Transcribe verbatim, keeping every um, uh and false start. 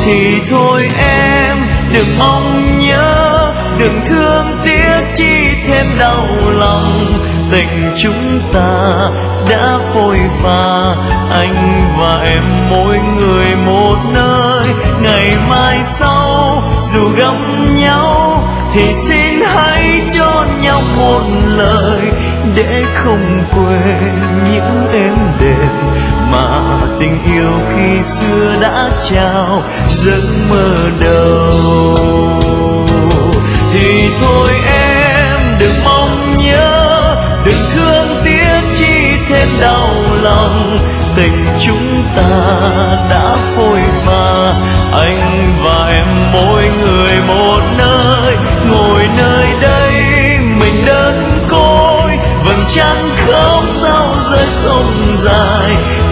thì thôi em đừng mong nhớ, đừng thương tiếc chi thêm đau lòng. Tình chúng ta đã phôi pha, anh và em mỗi người một nơi. Ngày mai sau dù gặp nhau thì xin hãy cho nhau một lời, để không quên những êm đềm mà tình yêu khi xưa đã trao giấc mơ đầu. Thì thôi em đừng mong nhớ, đừng thương tiếc chi thêm đau lòng. Tình chúng ta đã phôi pha, anh và em mỗi người một nơi. Ngồi nơi đây mình đơn côi, vầng trăng khóc sao rơi sông dài.